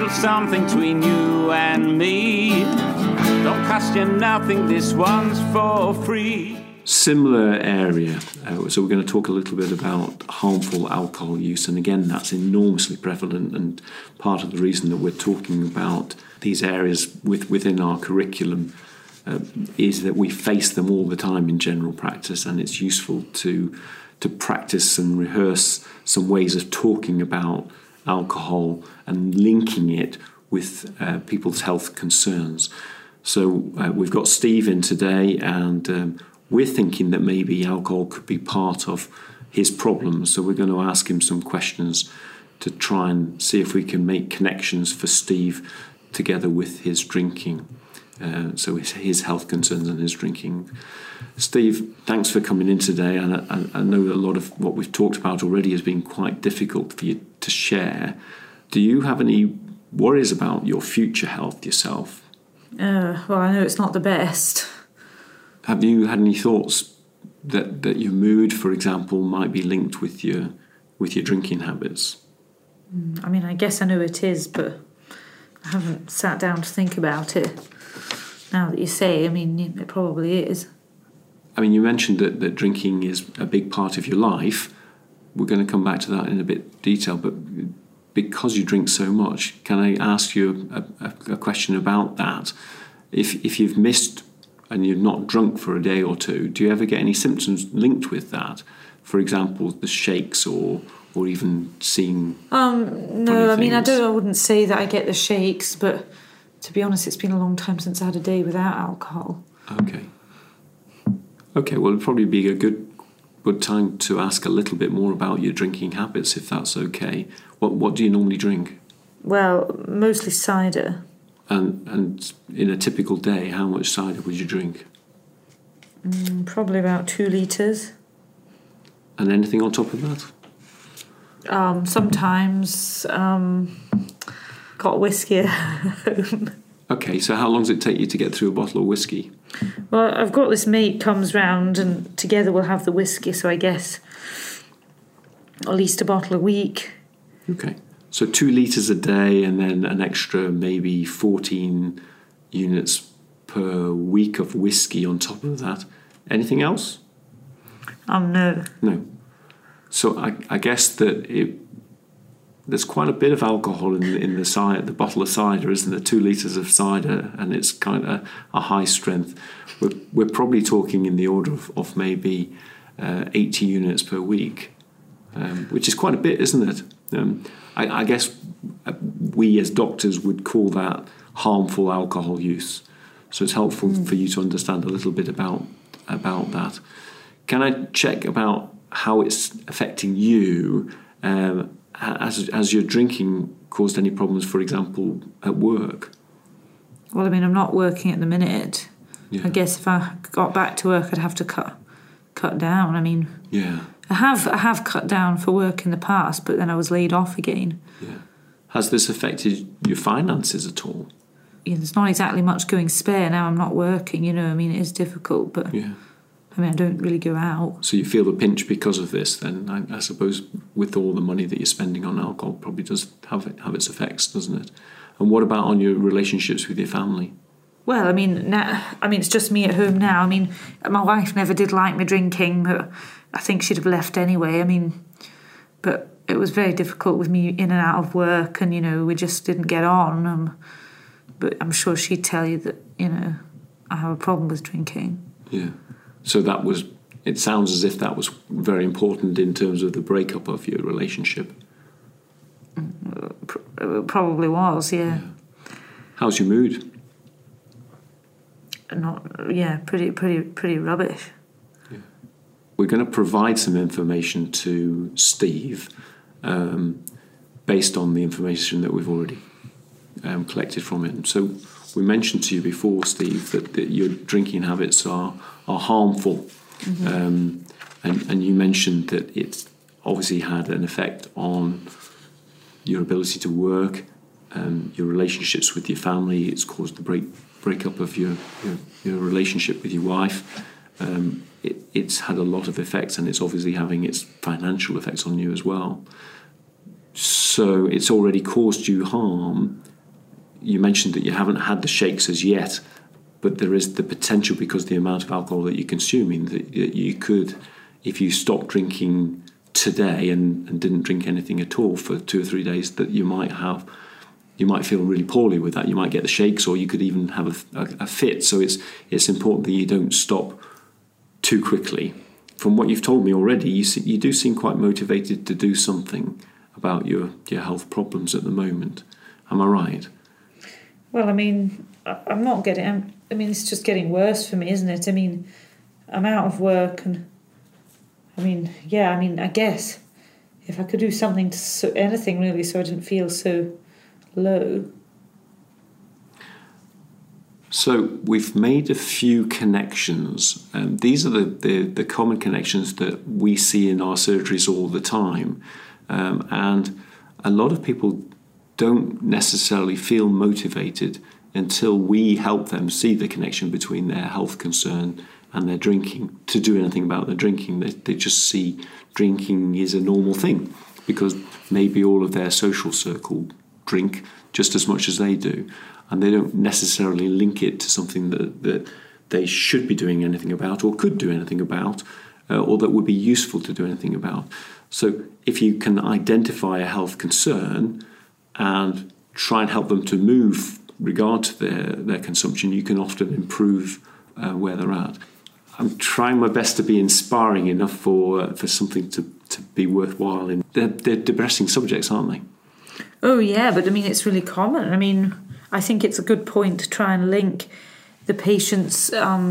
little something between you and me. Don't cost you nothing, this one's for free. Similar area. So we're going to talk a little bit about harmful alcohol use, and again, that's enormously prevalent, and part of the reason that we're talking about these areas within our curriculum is that we face them all the time in general practice, and it's useful to practice and rehearse some ways of talking about alcohol and linking it with people's health concerns. So we've got Steve in today, and we're thinking that maybe alcohol could be part of his problems. So we're going to ask him some questions to try and see if we can make connections for Steve together with his drinking. So his health concerns and his drinking. Steve, thanks for coming in today. And I know that a lot of what we've talked about already has been quite difficult for you to share. Do you have any worries about your future health yourself? Well, I know it's not the best. Have you had any thoughts that your mood, for example, might be linked with your drinking habits? I mean, I guess I know it is, but I haven't sat down to think about it. Now that you say, I mean, it probably is. I mean, you mentioned that drinking is a big part of your life. We're going to come back to that in a bit detail, but because you drink so much, can I ask you a question about that? If you've missed and you're not drunk for a day or two, do you ever get any symptoms linked with that? For example, the shakes or even seeing no, I mean, I wouldn't say that I get the shakes, but to be honest, it's been a long time since I had a day without alcohol. Okay, well, it'd probably be a good time to ask a little bit more about your drinking habits, if that's okay. What do you normally drink? Well, mostly cider. And in a typical day, how much cider would you drink? Probably about 2 litres. And anything on top of that? Sometimes got whiskey at home. Okay, so how long does it take you to get through a bottle of whiskey? Well, I've got this mate comes round and together we'll have the whiskey, so I guess at least a bottle a week. Okay, so 2 litres a day and then an extra maybe 14 units per week of whiskey on top of that. Anything else? No. No. So I guess that there's quite a bit of alcohol in the bottle of cider, isn't there? 2 litres of cider, and it's kind of a high strength. We're probably talking in the order of maybe 80 units per week, which is quite a bit, isn't it? I guess we as doctors would call that harmful alcohol use. So it's helpful for you to understand a little bit about that. Can I check about how it's affecting you? Has your drinking caused any problems, for example, at work? Well, I mean, I'm not working at the minute. Yeah. I guess if I got back to work, I'd have to cut down. I mean, yeah, I have cut down for work in the past, but then I was laid off again. Yeah. Has this affected your finances at all? Yeah, there's not exactly much going spare now. I'm not working. I mean, it is difficult, but yeah. I mean, I don't really go out. So you feel the pinch because of this, then? I suppose with all the money that you're spending on alcohol, probably does have its effects, doesn't it? And what about on your relationships with your family? Well, I mean, it's just me at home now. I mean, my wife never did like me drinking, but I think she'd have left anyway. I mean, but it was very difficult with me in and out of work, and, we just didn't get on. But I'm sure she'd tell you that, I have a problem with drinking. Yeah. So it sounds as if that was very important in terms of the breakup of your relationship. It probably was, yeah. How's your mood? Pretty rubbish. Yeah. We're going to provide some information to Steve based on the information that we've already collected from him. So we mentioned to you before, Steve, that your drinking habits are harmful. Mm-hmm. And you mentioned that it's obviously had an effect on your ability to work, your relationships with your family. It's caused the breakup of your relationship with your wife. It's had a lot of effects, and it's obviously having its financial effects on you as well. So it's already caused you harm. you mentioned that you haven't had the shakes as yet, but there is the potential, because of the amount of alcohol that you're consuming, that you could, if you stopped drinking today and didn't drink anything at all for 2 or 3 days, that you might feel really poorly with that. You might get the shakes, or you could even have a fit. So it's important that you don't stop too quickly. From what you've told me already, you do seem quite motivated to do something about your health problems at the moment. Am I right? Well, I mean, I'm not getting... I mean, it's just getting worse for me, isn't it? I mean, I'm out of work, and I guess if I could do something anything really, so I didn't feel so low. So we've made a few connections. These are the common connections that we see in our surgeries all the time. And a lot of people don't necessarily feel motivated until we help them see the connection between their health concern and their drinking, to do anything about their drinking. They just see drinking is a normal thing, because maybe all of their social circle drink just as much as they do, and they don't necessarily link it to something that they should be doing anything about, or could do anything about, or that would be useful to do anything about. So if you can identify a health concern and try and help them to move regard to their consumption, you can often improve where they're at. I'm trying my best to be inspiring enough for something to be worthwhile. They're depressing subjects, aren't they? Oh, yeah, but I mean, it's really common. I mean, I think it's a good point to try and link the patient's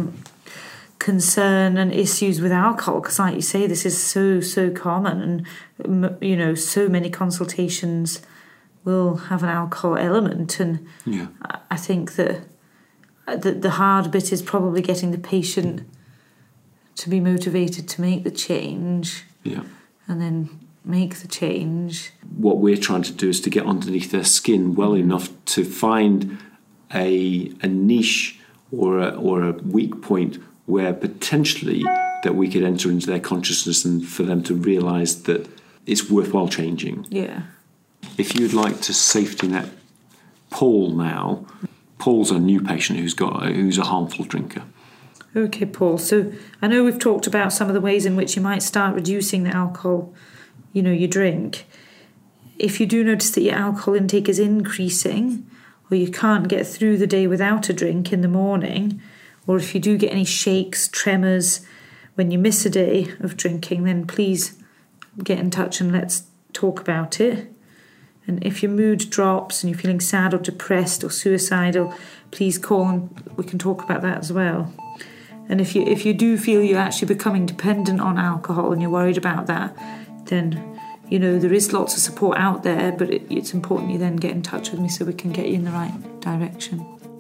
concern and issues with alcohol, because like you say, this is so common, and, you know, so many consultations will have an alcohol element, and yeah. I think that the hard bit is probably getting the patient to be motivated to make the change, yeah, and then make the change. What we're trying to do is to get underneath their skin well enough to find a niche or a weak point where potentially that we could enter into their consciousness, and for them to realise that it's worthwhile changing. Yeah. If you'd like to safety net Paul now, Paul's a new patient who's a harmful drinker. Okay, Paul. So I know we've talked about some of the ways in which you might start reducing the alcohol, you drink. If you do notice that your alcohol intake is increasing, or you can't get through the day without a drink in the morning, or if you do get any shakes, tremors when you miss a day of drinking, then please get in touch and let's talk about it. And if your mood drops and you're feeling sad or depressed or suicidal, please call and we can talk about that as well. And if you do feel you're actually becoming dependent on alcohol and you're worried about that, then, there is lots of support out there, but it's important you then get in touch with me so we can get you in the right direction.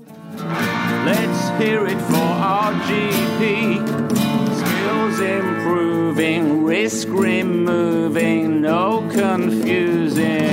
Let's hear it for our GP. Skills improving, risk removing, no confusing.